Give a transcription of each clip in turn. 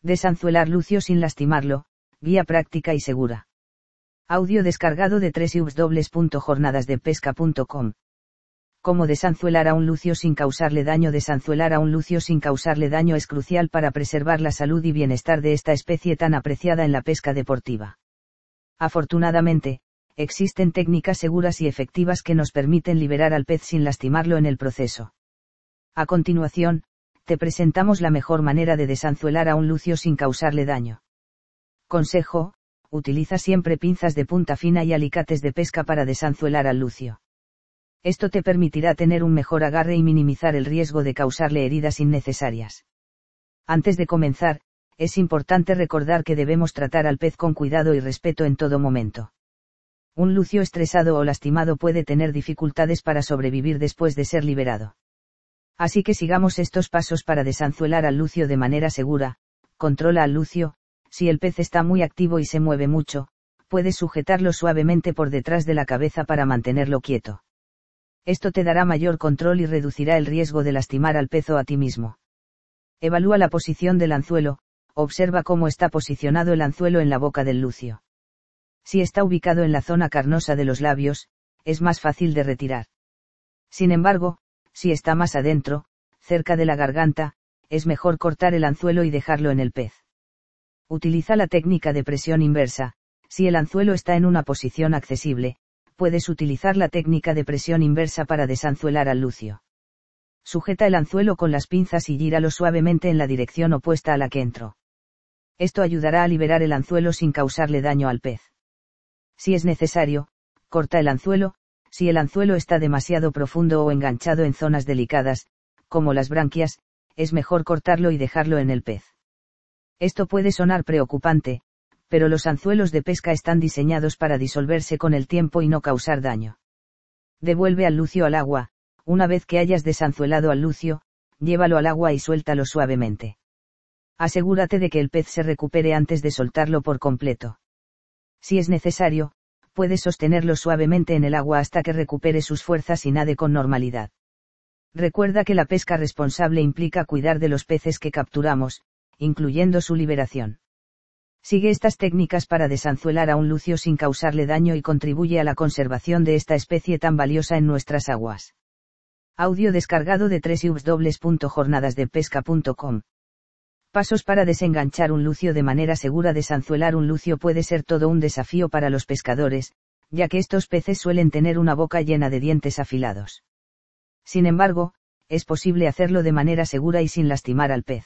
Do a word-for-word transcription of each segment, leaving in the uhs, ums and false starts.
Desanzuelar lucio sin lastimarlo, guía práctica y segura. Audio descargado de doble u doble u doble u punto jornadas de pesca punto com. Cómo desanzuelar a un lucio sin causarle daño. Desanzuelar a un lucio sin causarle daño es crucial para preservar la salud y bienestar de esta especie tan apreciada en la pesca deportiva. Afortunadamente, existen técnicas seguras y efectivas que nos permiten liberar al pez sin lastimarlo en el proceso. A continuación, te presentamos la mejor manera de desanzuelar a un lucio sin causarle daño. Consejo: utiliza siempre pinzas de punta fina y alicates de pesca para desanzuelar al lucio. Esto te permitirá tener un mejor agarre y minimizar el riesgo de causarle heridas innecesarias. Antes de comenzar, es importante recordar que debemos tratar al pez con cuidado y respeto en todo momento. Un lucio estresado o lastimado puede tener dificultades para sobrevivir después de ser liberado. Así que sigamos estos pasos para desanzuelar al lucio de manera segura. Controla al lucio. Si el pez está muy activo y se mueve mucho, puedes sujetarlo suavemente por detrás de la cabeza para mantenerlo quieto. Esto te dará mayor control y reducirá el riesgo de lastimar al pez o a ti mismo. Evalúa la posición del anzuelo. Observa cómo está posicionado el anzuelo en la boca del lucio. Si está ubicado en la zona carnosa de los labios, es más fácil de retirar. Sin embargo, si está más adentro, cerca de la garganta, es mejor cortar el anzuelo y dejarlo en el pez. Utiliza la técnica de presión inversa. Si el anzuelo está en una posición accesible, puedes utilizar la técnica de presión inversa para desanzuelar al lucio. Sujeta el anzuelo con las pinzas y gíralo suavemente en la dirección opuesta a la que entró. Esto ayudará a liberar el anzuelo sin causarle daño al pez. Si es necesario, corta el anzuelo. Si el anzuelo está demasiado profundo o enganchado en zonas delicadas, como las branquias, es mejor cortarlo y dejarlo en el pez. Esto puede sonar preocupante, pero los anzuelos de pesca están diseñados para disolverse con el tiempo y no causar daño. Devuelve al lucio al agua. Una vez que hayas desanzuelado al lucio, llévalo al agua y suéltalo suavemente. Asegúrate de que el pez se recupere antes de soltarlo por completo. Si es necesario, puedes sostenerlo suavemente en el agua hasta que recupere sus fuerzas y nade con normalidad. Recuerda que la pesca responsable implica cuidar de los peces que capturamos, incluyendo su liberación. Sigue estas técnicas para desanzuelar a un lucio sin causarle daño y contribuye a la conservación de esta especie tan valiosa en nuestras aguas. Audio descargado de doble u doble u doble u punto jornadas de pesca punto com. Pasos para desenganchar un lucio de manera segura. Desanzuelar un lucio puede ser todo un desafío para los pescadores, ya que estos peces suelen tener una boca llena de dientes afilados. Sin embargo, es posible hacerlo de manera segura y sin lastimar al pez.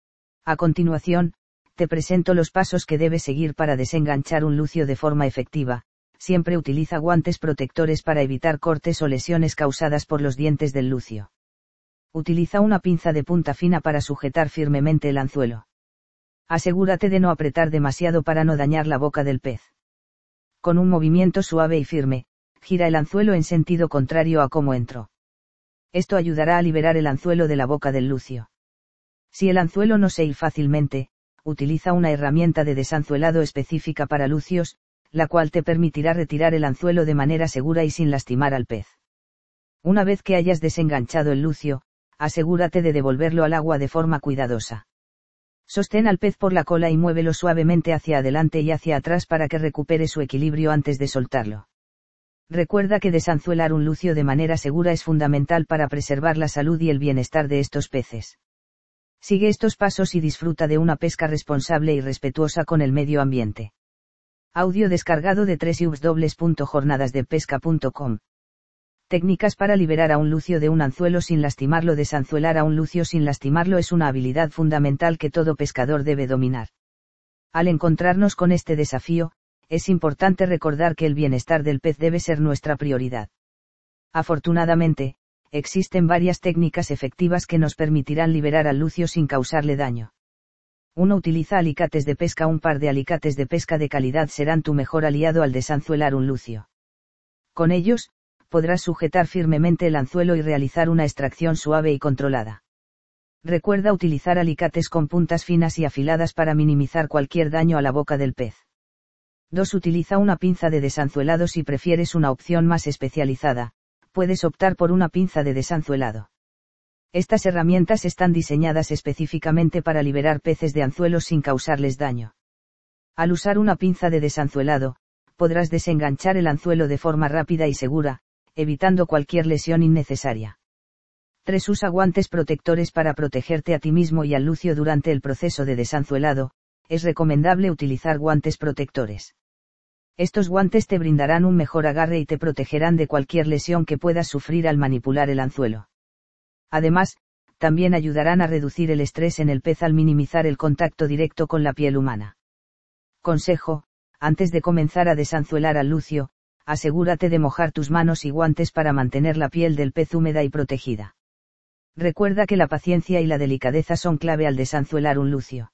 A continuación, te presento los pasos que debes seguir para desenganchar un lucio de forma efectiva. Siempre utiliza guantes protectores para evitar cortes o lesiones causadas por los dientes del lucio. Utiliza una pinza de punta fina para sujetar firmemente el anzuelo. Asegúrate de no apretar demasiado para no dañar la boca del pez. Con un movimiento suave y firme, gira el anzuelo en sentido contrario a cómo entró. Esto ayudará a liberar el anzuelo de la boca del lucio. Si el anzuelo no se hila fácilmente, utiliza una herramienta de desanzuelado específica para lucios, la cual te permitirá retirar el anzuelo de manera segura y sin lastimar al pez. Una vez que hayas desenganchado el lucio, asegúrate de devolverlo al agua de forma cuidadosa. Sostén al pez por la cola y muévelo suavemente hacia adelante y hacia atrás para que recupere su equilibrio antes de soltarlo. Recuerda que desanzuelar un lucio de manera segura es fundamental para preservar la salud y el bienestar de estos peces. Sigue estos pasos y disfruta de una pesca responsable y respetuosa con el medio ambiente. Audio descargado de doble u doble u doble u punto jornadas de pesca punto com. Técnicas para liberar a un lucio de un anzuelo sin lastimarlo. Desanzuelar a un lucio sin lastimarlo es una habilidad fundamental que todo pescador debe dominar. Al encontrarnos con este desafío, es importante recordar que el bienestar del pez debe ser nuestra prioridad. Afortunadamente, existen varias técnicas efectivas que nos permitirán liberar al lucio sin causarle daño. uno Utiliza alicates de pesca. Un par de alicates de pesca de calidad serán tu mejor aliado al desanzuelar un lucio. Con ellos, podrás sujetar firmemente el anzuelo y realizar una extracción suave y controlada. Recuerda utilizar alicates con puntas finas y afiladas para minimizar cualquier daño a la boca del pez. dos Utiliza una pinza de desanzuelado. Si prefieres una opción más especializada, puedes optar por una pinza de desanzuelado. Estas herramientas están diseñadas específicamente para liberar peces de anzuelos sin causarles daño. Al usar una pinza de desanzuelado, podrás desenganchar el anzuelo de forma rápida y segura, evitando cualquier lesión innecesaria. tres Usa guantes protectores para protegerte a ti mismo y al lucio durante el proceso de desanzuelado. Es recomendable utilizar guantes protectores. Estos guantes te brindarán un mejor agarre y te protegerán de cualquier lesión que puedas sufrir al manipular el anzuelo. Además, también ayudarán a reducir el estrés en el pez al minimizar el contacto directo con la piel humana. Consejo: antes de comenzar a desanzuelar al lucio, asegúrate de mojar tus manos y guantes para mantener la piel del pez húmeda y protegida. Recuerda que la paciencia y la delicadeza son clave al desanzuelar un lucio.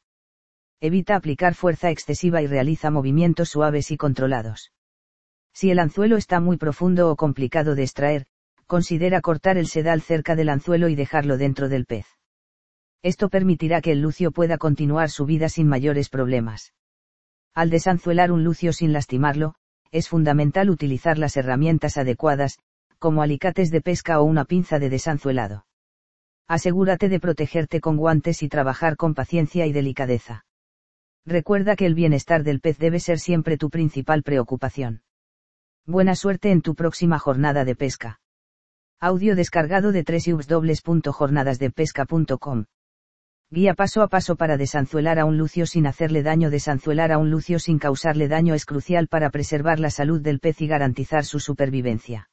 Evita aplicar fuerza excesiva y realiza movimientos suaves y controlados. Si el anzuelo está muy profundo o complicado de extraer, considera cortar el sedal cerca del anzuelo y dejarlo dentro del pez. Esto permitirá que el lucio pueda continuar su vida sin mayores problemas. Al desanzuelar un lucio sin lastimarlo, es fundamental utilizar las herramientas adecuadas, como alicates de pesca o una pinza de desanzuelado. Asegúrate de protegerte con guantes y trabajar con paciencia y delicadeza. Recuerda que el bienestar del pez debe ser siempre tu principal preocupación. Buena suerte en tu próxima jornada de pesca. Audio descargado de doble u doble u doble u punto jornadas de pesca punto com. Guía paso a paso para desanzuelar a un lucio sin hacerle daño. Desanzuelar a un lucio sin causarle daño es crucial para preservar la salud del pez y garantizar su supervivencia.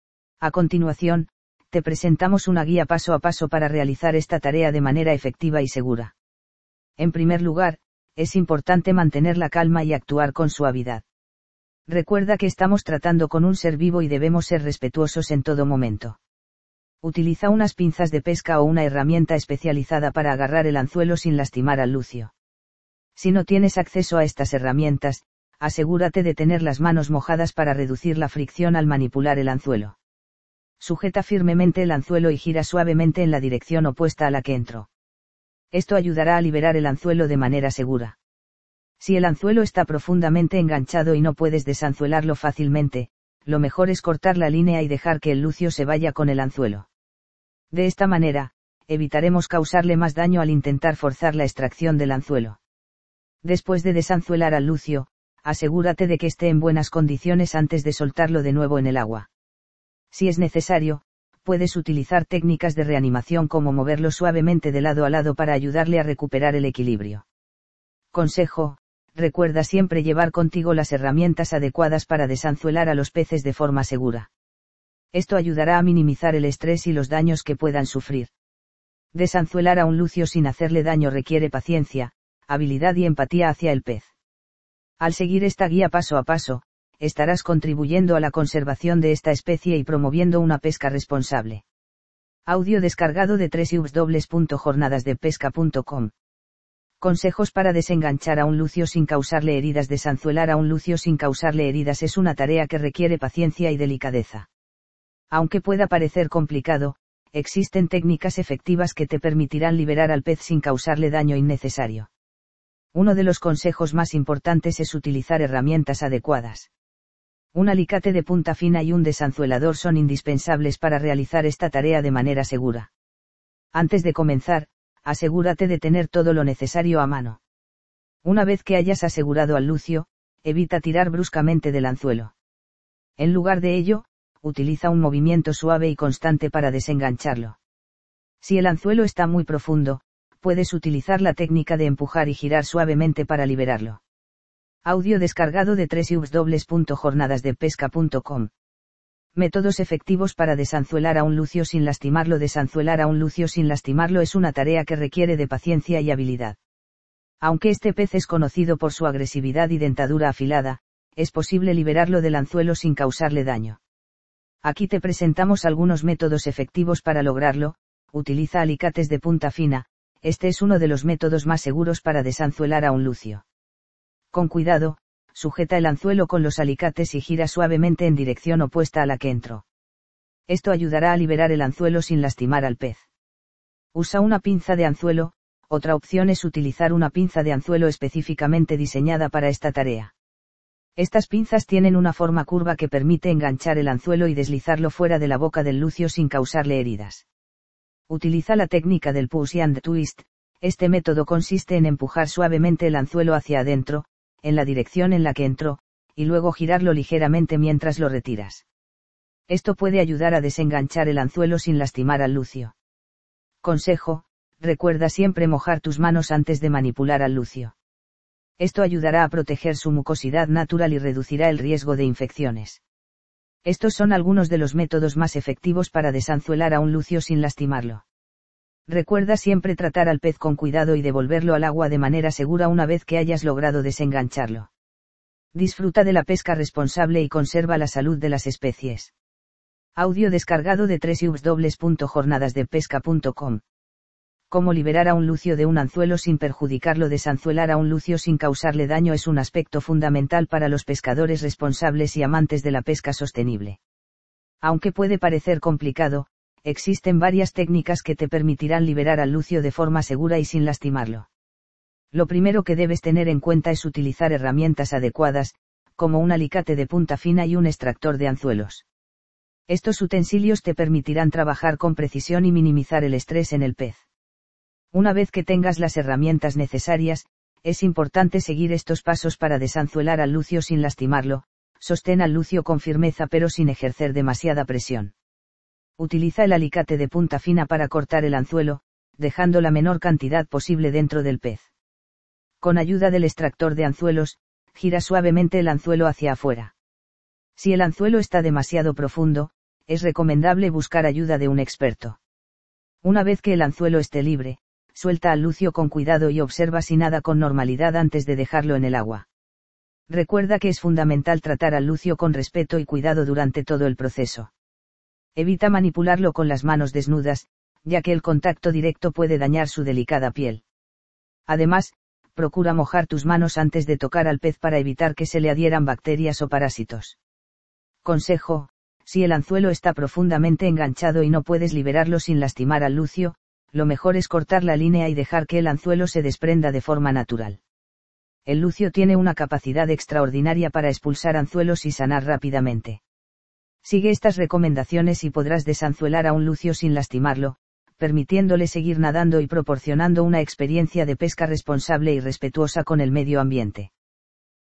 A continuación, te presentamos una guía paso a paso para realizar esta tarea de manera efectiva y segura. En primer lugar, es importante mantener la calma y actuar con suavidad. Recuerda que estamos tratando con un ser vivo y debemos ser respetuosos en todo momento. Utiliza unas pinzas de pesca o una herramienta especializada para agarrar el anzuelo sin lastimar al lucio. Si no tienes acceso a estas herramientas, asegúrate de tener las manos mojadas para reducir la fricción al manipular el anzuelo. Sujeta firmemente el anzuelo y gira suavemente en la dirección opuesta a la que entró. Esto ayudará a liberar el anzuelo de manera segura. Si el anzuelo está profundamente enganchado y no puedes desanzuelarlo fácilmente, lo mejor es cortar la línea y dejar que el lucio se vaya con el anzuelo. De esta manera, evitaremos causarle más daño al intentar forzar la extracción del anzuelo. Después de desanzuelar al lucio, asegúrate de que esté en buenas condiciones antes de soltarlo de nuevo en el agua. Si es necesario, puedes utilizar técnicas de reanimación como moverlo suavemente de lado a lado para ayudarle a recuperar el equilibrio. Consejo: recuerda siempre llevar contigo las herramientas adecuadas para desanzuelar a los peces de forma segura. Esto ayudará a minimizar el estrés y los daños que puedan sufrir. Desanzuelar a un lucio sin hacerle daño requiere paciencia, habilidad y empatía hacia el pez. Al seguir esta guía paso a paso, estarás contribuyendo a la conservación de esta especie y promoviendo una pesca responsable. Audio descargado de doble u doble u doble u punto jornadas de pesca punto com. Consejos para desenganchar a un lucio sin causarle heridas. Desanzuelar a un lucio sin causarle heridas es una tarea que requiere paciencia y delicadeza. Aunque pueda parecer complicado, existen técnicas efectivas que te permitirán liberar al pez sin causarle daño innecesario. Uno de los consejos más importantes es utilizar herramientas adecuadas. Un alicate de punta fina y un desanzuelador son indispensables para realizar esta tarea de manera segura. Antes de comenzar, asegúrate de tener todo lo necesario a mano. Una vez que hayas asegurado al lucio, evita tirar bruscamente del anzuelo. En lugar de ello, utiliza un movimiento suave y constante para desengancharlo. Si el anzuelo está muy profundo, puedes utilizar la técnica de empujar y girar suavemente para liberarlo. Audio descargado de doble u doble u doble u punto jornadas de pesca punto com. Métodos efectivos para desanzuelar a un lucio sin lastimarlo. Desanzuelar a un lucio sin lastimarlo es una tarea que requiere de paciencia y habilidad. Aunque este pez es conocido por su agresividad y dentadura afilada, es posible liberarlo del anzuelo sin causarle daño. Aquí te presentamos algunos métodos efectivos para lograrlo. Utiliza alicates de punta fina. Este es uno de los métodos más seguros para desanzuelar a un lucio. Con cuidado, sujeta el anzuelo con los alicates y gira suavemente en dirección opuesta a la que entró. Esto ayudará a liberar el anzuelo sin lastimar al pez. Usa una pinza de anzuelo. Otra opción es utilizar una pinza de anzuelo específicamente diseñada para esta tarea. Estas pinzas tienen una forma curva que permite enganchar el anzuelo y deslizarlo fuera de la boca del lucio sin causarle heridas. Utiliza la técnica del push and twist. Este método consiste en empujar suavemente el anzuelo hacia adentro, en la dirección en la que entró, y luego girarlo ligeramente mientras lo retiras. Esto puede ayudar a desenganchar el anzuelo sin lastimar al lucio. Consejo: recuerda siempre mojar tus manos antes de manipular al lucio. Esto ayudará a proteger su mucosidad natural y reducirá el riesgo de infecciones. Estos son algunos de los métodos más efectivos para desanzuelar a un lucio sin lastimarlo. Recuerda siempre tratar al pez con cuidado y devolverlo al agua de manera segura una vez que hayas logrado desengancharlo. Disfruta de la pesca responsable y conserva la salud de las especies. Audio descargado de doble u doble u doble u punto jornadas de pesca punto com. Cómo liberar a un lucio de un anzuelo sin perjudicarlo. Desanzuelar a un lucio sin causarle daño es un aspecto fundamental para los pescadores responsables y amantes de la pesca sostenible. Aunque puede parecer complicado, existen varias técnicas que te permitirán liberar al lucio de forma segura y sin lastimarlo. Lo primero que debes tener en cuenta es utilizar herramientas adecuadas, como un alicate de punta fina y un extractor de anzuelos. Estos utensilios te permitirán trabajar con precisión y minimizar el estrés en el pez. Una vez que tengas las herramientas necesarias, es importante seguir estos pasos para desanzuelar al lucio sin lastimarlo. Sostén al lucio con firmeza pero sin ejercer demasiada presión. Utiliza el alicate de punta fina para cortar el anzuelo, dejando la menor cantidad posible dentro del pez. Con ayuda del extractor de anzuelos, gira suavemente el anzuelo hacia afuera. Si el anzuelo está demasiado profundo, es recomendable buscar ayuda de un experto. Una vez que el anzuelo esté libre, suelta al lucio con cuidado y observa si nada con normalidad antes de dejarlo en el agua. Recuerda que es fundamental tratar al lucio con respeto y cuidado durante todo el proceso. Evita manipularlo con las manos desnudas, ya que el contacto directo puede dañar su delicada piel. Además, procura mojar tus manos antes de tocar al pez para evitar que se le adhieran bacterias o parásitos. Consejo: si el anzuelo está profundamente enganchado y no puedes liberarlo sin lastimar al lucio, lo mejor es cortar la línea y dejar que el anzuelo se desprenda de forma natural. El lucio tiene una capacidad extraordinaria para expulsar anzuelos y sanar rápidamente. Sigue estas recomendaciones y podrás desanzuelar a un lucio sin lastimarlo, permitiéndole seguir nadando y proporcionando una experiencia de pesca responsable y respetuosa con el medio ambiente.